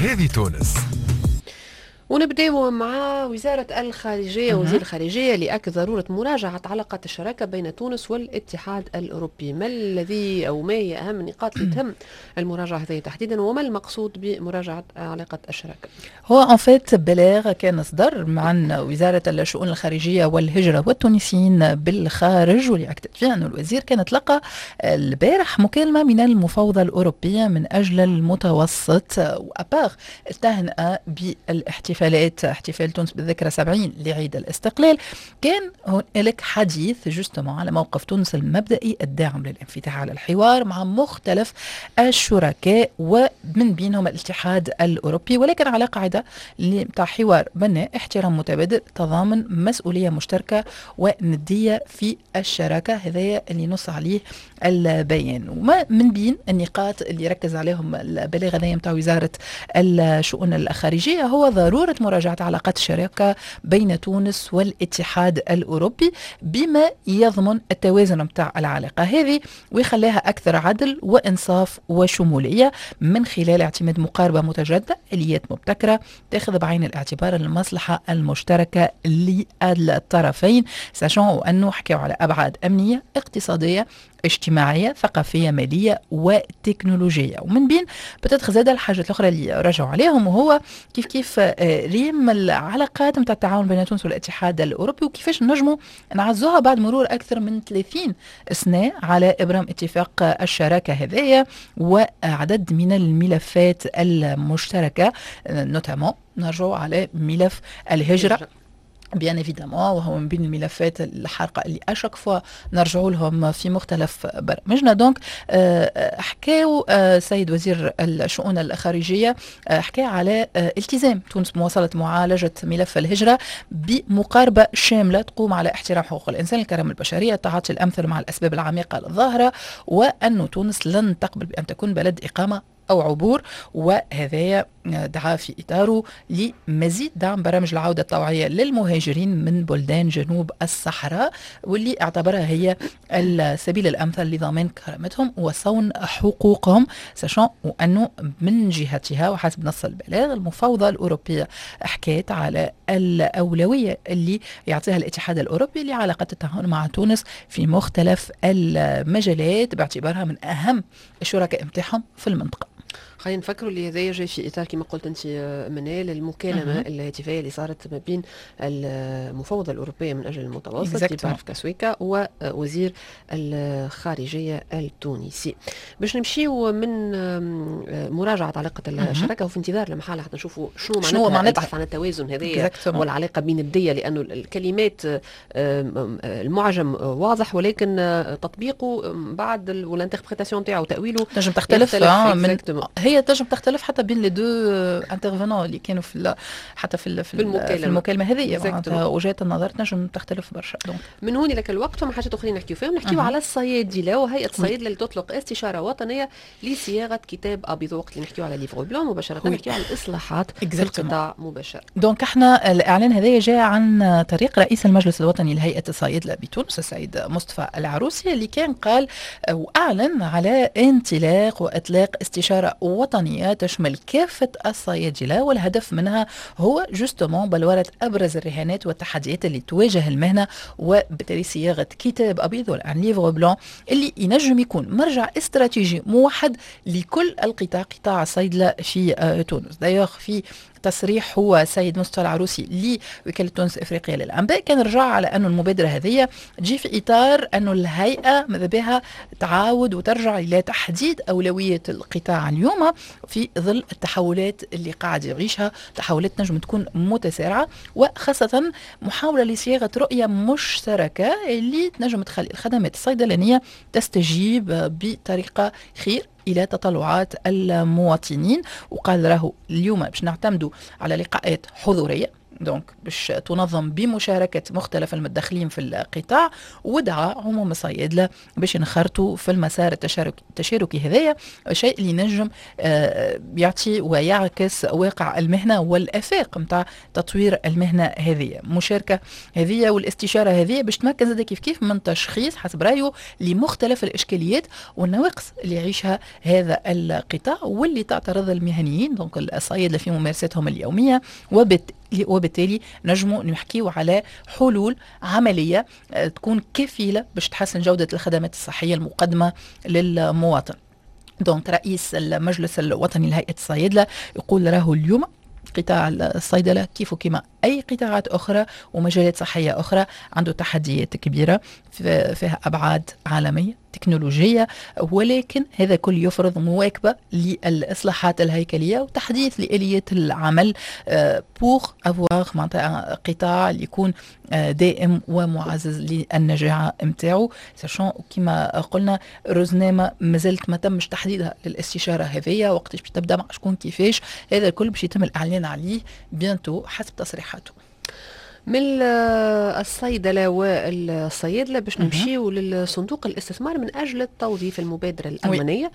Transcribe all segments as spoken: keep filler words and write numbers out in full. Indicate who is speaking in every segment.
Speaker 1: هذه تونس.
Speaker 2: ونبداو مع وزارة الخارجية. وزير الخارجية اللي أكد ضرورة مراجعة علاقات الشراكة بين تونس والاتحاد الأوروبي. ما الذي أو ما هي أهم النقاط اللي تهم المراجعة هذه تحديدا، وما المقصود بمراجعة علاقة الشراكة؟
Speaker 3: هو ان فيت بلاغ كان اصدر عن وزارة الشؤون الخارجية والهجرة والتونسيين بالخارج، واللي أكدت فيه أن الوزير كان تلقى البارح مكالمة من المفوضة الأوروبية من أجل المتوسط، وأباغ التهنئة بالاحتفال احتفال تونس بالذكرى سبعين لعيد الاستقلال. كان هنالك حديث جوستمون على موقف تونس المبدئي الداعم للانفتاح على الحوار مع مختلف الشركاء ومن بينهم الاتحاد الأوروبي، ولكن على قاعدة تاع حوار بناء، احترام متبادل، تضامن، مسؤولية مشتركة وندية في الشراكة. هذا اللي نص عليه البيان. وما من بين النقاط اللي ركز عليهم البلاغ هذا متاع وزارة الشؤون الخارجية هو ضرورة مراجعة علاقات الشراكة بين تونس والاتحاد الأوروبي بما يضمن التوازن متاع العلاقة هذه ويخليها أكثر عدل وإنصاف وشمولية من خلال اعتماد مقاربة متجددة، آليات مبتكرة تأخذ بعين الاعتبار المصلحة المشتركة للطرفين، ساشون أنه حكيوا على أبعاد أمنية، اقتصادية، اجتماعية، ثقافية، مالية وتكنولوجية. ومن بين بتدخل زاد الحاجات الأخرى اللي رجعوا عليهم وهو كيف كيف ريم العلاقات متاع التعاون بين تونس والاتحاد الأوروبي وكيفاش نجموا نعزوها بعد مرور أكثر من ثلاثين سنة على إبرام اتفاق الشراكة هذايا وعدد من الملفات المشتركة، نوتامون نرجعوا على ملف الهجرة بيان ايفيدامون، وهو من بين الملفات الحارقه اللي اشك فوا نرجعوا لهم في مختلف برامجنا. دونك حكاو سيد وزير الشؤون الخارجيه حكى على التزام تونس بمواصله معالجه ملف الهجره بمقاربه شامله تقوم على احترام حقوق الانسان، الكرامه البشريه، التعاطي الامثل مع الاسباب العميقه الظاهره، وأن تونس لن تقبل بان تكون بلد اقامه أو عبور. وهذا دعا في إطاره لمزيد دعم برامج العودة الطوعية للمهاجرين من بلدان جنوب الصحراء، واللي اعتبرها هي السبيل الأمثل لضمان كرامتهم وصون حقوقهم، ساشون وأنه من جهتها وحسب نص البلاغ المفوضة الأوروبية حكيت على الأولوية اللي يعطيها الاتحاد الأوروبي لعلاقة التعاون مع تونس في مختلف المجالات باعتبارها من أهم الشركاء متاعهم في المنطقة.
Speaker 2: خلينا نفكروا اللي هذا جاي في اطار كما قلت انت منال المكالمه الهاتفيه اللي صارت ما بين المفوضه الاوروبيه من اجل المتوسط اللي بعرف كسويكا ووزير الخارجيه التونسي. باش نمشيو من مراجعه علاقه الشراكه وفي انتظار المحاله حتى نشوفوا شنو معناتها معناتها البحث عن التوازن هذايا والعلاقه بين الديه، لانه الكلمات المعجم واضح ولكن تطبيقه بعد والانتربريتاسيون تاعو وتاويله
Speaker 3: تنجم تختلف من هي تنجم تختلف حتى بين لي دو انترفينون اللي كانوا في حتى في في المكالمه, في المكالمه هذه، وجهات النظر تنجم تختلف برشا.
Speaker 2: من هون لك الوقت وما حاجات اخرين نحكيو فيهم. نحكيو على الصيادله وهيئه الصيادله اللي تطلق استشاره وطنيه لصياغه كتاب ابيض، وقت اللي نحكيو على ليفغ بلون مباشره نحكيو على الاصلاحات في القطاع مباشره.
Speaker 3: دونك احنا الاعلان هذا جاء عن طريق رئيس المجلس الوطني لهيئه الصيادله بتونس السيد مصطفى العروسي، اللي كان قال واعلن على انطلاق واطلاق استشاره وطنيه تشمل كافة الصيادلة، والهدف منها هو جوستمون بلورة أبرز الرهانات والتحديات اللي تواجه المهنة، وبالتالي صياغة كتاب أبيض والآن ليفغ بلون اللي ينجم يكون مرجع استراتيجي موحد لكل القطاع قطاع الصيدلة في تونس. دايوغ في تصريح هو سيد مصطفى العروسي لوكالة تونس الإفريقية للأنباء كان رجع على أنه المبادرة هذه تجي في إطار أنه الهيئة ماذا بها تعاود وترجع إلى تحديد أولوية القطاع اليوم في ظل التحولات اللي قاعد يعيشها، تحولات نجم تكون متسارعة، وخاصة محاولة لصياغة رؤية مشتركة اللي تنجم تخلي الخدمات الصيدلانية تستجيب بطريقة خير إلى تطلعات المواطنين. وقال له اليوم باش نعتمدوا على لقاءات حضورية دونك باش تنظم بمشاركة مختلف المتدخلين في القطاع، ودعا عموم الصيادلة باش ينخرطوا في المسار التشاركي, التشاركي هذايا، شيء اللي نجم يعطي ويعكس واقع المهنة والآفاق متاع تطوير المهنة هذه. مشاركة هذه والاستشارة هذه باش تمكن زاد كيف كيف من تشخيص حسب رأيه لمختلف الإشكاليات والنواقص اللي يعيشها هذا القطاع واللي تعترض المهنيين دونك الصيادلة في ممارستهم اليومية، وبالتالي وبالتالي نجموا نحكيوا على حلول عملية تكون كفيلة باش تحسن جودة الخدمات الصحية المقدمة للمواطن. دونك رئيس المجلس الوطني لهيئة الصيادلة يقول راهو اليوم قطاع الصيدلة كيف كما أي قطاعات أخرى ومجالات صحية أخرى عنده تحديات كبيرة فيها أبعاد عالمية تكنولوجية، ولكن هذا كل يفرض مواكبة للإصلاحات الهيكلية وتحديث لآليات العمل بوغ أفواغ معناتها قطاع اللي يكون دائم ومعزز للنجاعة متاعو. ساشون كما قلنا روزنامة مازالت ما تمش تحديدها للاستشارة هذية، وقتاش باش تبدأ مع شكون كيفاش، هذا الكل باش يتم الإعلان عليه بيانتو حسب تصريحاته.
Speaker 2: من الصيدلة والصيادلة باش نمشيو للصندوق الاستثمار من أجل التوظيف المبادرة الألمانية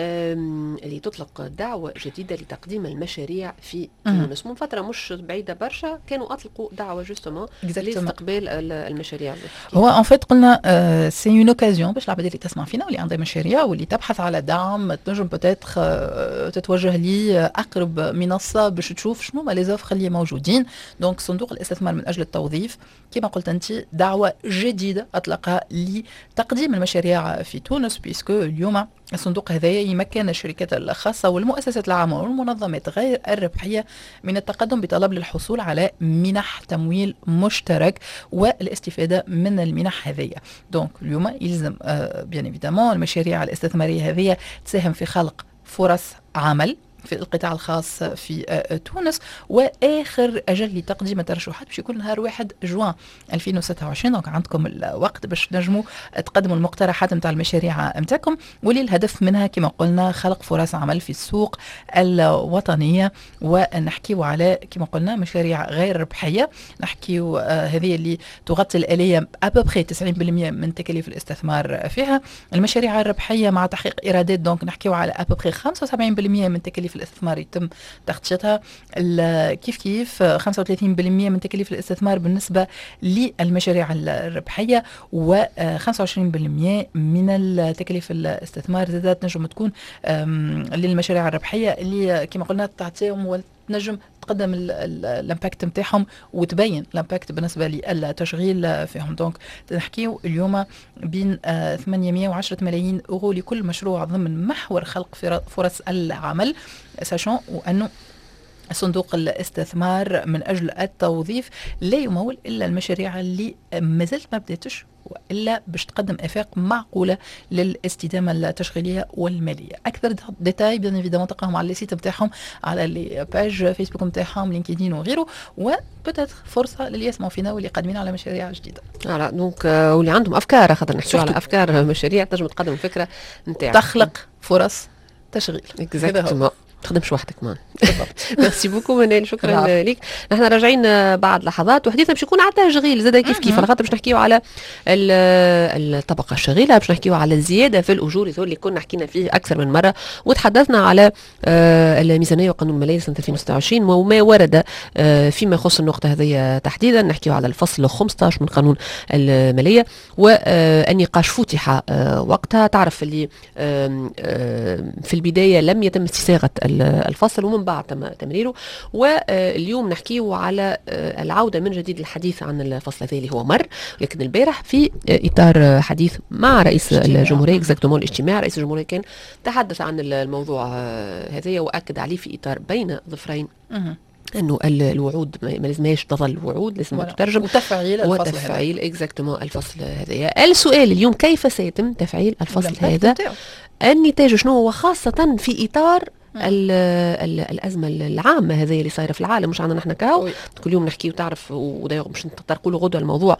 Speaker 2: اللي تطلق دعوة جديدة لتقديم المشاريع في تونس. من فترة مش بعيدة برشا كانوا أطلقوا دعوة جوستومون لاستقبال المشاريع.
Speaker 3: هو ان فيت قلنا سي اون اوكازيون باش العباد اللي تسمع فينا واللي عندها مشاريع واللي تبحث على دعم تنجم بوتيتر تتوجه لي أقرب منصة باش تشوف شنو ما لي زوفر اللي موجودين. دونك صندوق الاستثمار من أجل التوظيف كما قلت أنت دعوة جديدة أطلقها لتقديم المشاريع في تونس، بيسكو اليوم الصندوق هذا يمكن الشركات الخاصة والمؤسسات العامة والمنظمات غير الربحية من التقدم بطلب للحصول على منح تمويل مشترك والاستفادة من المنح هذه. دونك اليوم يلزم آه بيان ايفيدامون المشاريع الاستثمارية هذه تساهم في خلق فرص عمل في القطاع الخاص في تونس، واخر اجل لتقديم الترشحات باش يكون نهار واحد جوان ألفين وستة وعشرين. دونك عندكم الوقت باش تنجموا تقدموا المقترحات نتاع المشاريع نتاعكم، واللي الهدف منها كما قلنا خلق فرص عمل في السوق الوطنيه. ونحكيوا على كما قلنا مشاريع غير ربحيه، نحكيوا آه هذه اللي تغطي الاليه ابوبخي تسعين بالمئة من تكاليف الاستثمار فيها. المشاريع الربحيه مع تحقيق ايرادات دونك نحكيوا على ابوبخي خمسة وسبعين بالمئة من تكاليف الاستثمار يتم تغطيتها. كيف كيف خمسة وثلاثين بالمئة من تكاليف الاستثمار بالنسبة للمشاريع الربحية، و خمسة وعشرين بالمئة من التكاليف الاستثمار زادت نجم تكون للمشاريع الربحية اللي كما قلنا تعطيهم وتنجم تقدم الامباكت نتاعهم وتبين الامباكت بالنسبه للتشغيل فيهم. دونك نحكيو اليوم بين ثمانمئة وعشرة ملايين اورو لكل مشروع ضمن محور خلق فرص العمل، ساشون وانه صندوق الاستثمار من أجل التوظيف لا يمول إلا المشاريع اللي ما زالت ما بداتش وإلا باش تقدم آفاق معقولة للاستدامة التشغيلية والمالية. أكثر ديتاي بيان ايفيدامون تلقاهم على السيت نتاعهم، على لي باج فيسبوك نتاعهم، لينكدين وغيره، وبتات فرصة للي يسمعوا فينا واللي قادمين على مشاريع جديدة.
Speaker 2: على دونك واللي عندهم أفكار، خاطر نحكيو على أفكار مشاريع تنجم تقدم فكرة نتاعك
Speaker 3: تخلق فرص تشغيل.
Speaker 2: اكزاكتومون تخدمش وحدك مان. ميرسي بوكو منال، شكرا لك. نحن راجعين بعد لحظات وحديثنا باش يكون على التشغيل زاد كيف كيف، على خاطر باش نحكيو على الطبقه الشغيله، باش نحكيو على الزياده في الاجور اللي كنا حكينا فيه اكثر من مره، وتحدثنا على الميزانيه وقانون الماليه سنه ألفين وستة وعشرين وما ورد فيما يخص النقطه هذه تحديدا. نحكيو على الفصل خمسة عشر من قانون الماليه، والنقاش فتح وقتها. تعرف اللي في البدايه لم يتم استساغه الفصل ومن بعد تم تمريره، واليوم نحكيه على العودة من جديد للحديث عن الفصل هذا اللي هو مر، لكن البارح في إطار حديث مع رئيس الجمهورية اكزاكتومون الاجتماع، رئيس الجمهورية كان تحدث عن الموضوع هذا وأكد عليه في إطار بين ظفرين انه الوعود ما لازمهاش تظل وعود، لازم تترجم
Speaker 3: وتفعيل الفصل
Speaker 2: وتفعيل اكزاكتومون الفصل هذا. السؤال اليوم كيف سيتم تفعيل الفصل هذا؟ النتاج شنو هو، خاصة في إطار الازمه العامه هذه اللي صايره في العالم، مش عندنا نحن كاو كل يوم نحكي وتعرف، ودايما باش نطرقوا له غدوه الموضوع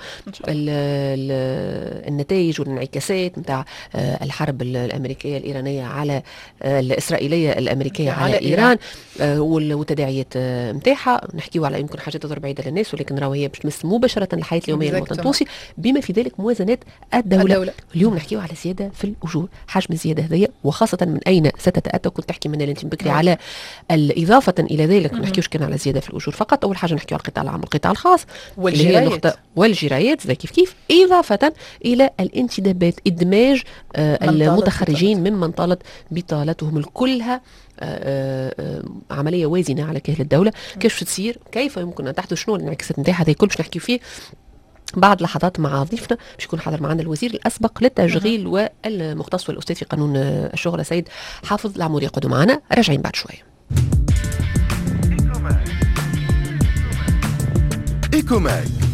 Speaker 2: النتائج والانعكاسات نتاع الحرب الامريكيه الايرانيه على الاسرائيليه الامريكيه على, على ايران, إيران. والتداعيات نتاعها. نحكيوا على يمكن حاجات تظهر بعيده للناس، ولكن راهو هي باش تمس مباشره الحياه اليوميه للمواطن التونسي، بما في ذلك موازنات الدوله, الدولة. اليوم نحكيوا على زياده في الاجور، حجم الزياده هذه وخاصه من اين ستتاتى. كنت تحكي من انت بكري مم. على اضافه الى ذلك ما نحكيوش كان على زياده في الاجور فقط. اول حاجه نحكيوا على القطاع العام والقطاع الخاص
Speaker 3: والجرايات
Speaker 2: والجرايات زي كيف كيف، اضافه الى الانتدابات، ادماج آه المتخرجين ممن طالت بطالتهم كلها آه آه عمليه وازنه على كاهل الدوله. كيف تصير، كيف يمكن ان تحدث، شنو الانعكاسات نتاعها، هذا الكل باش نحكي فيه بعد لحظات مع ضيفنا. باش يكون حاضر معنا الوزير الاسبق للتشغيل والمختص والاستاذ في قانون الشغل سيد حافظ العموري يقعدوا معنا. راجعين بعد شويه.
Speaker 1: إيكوماك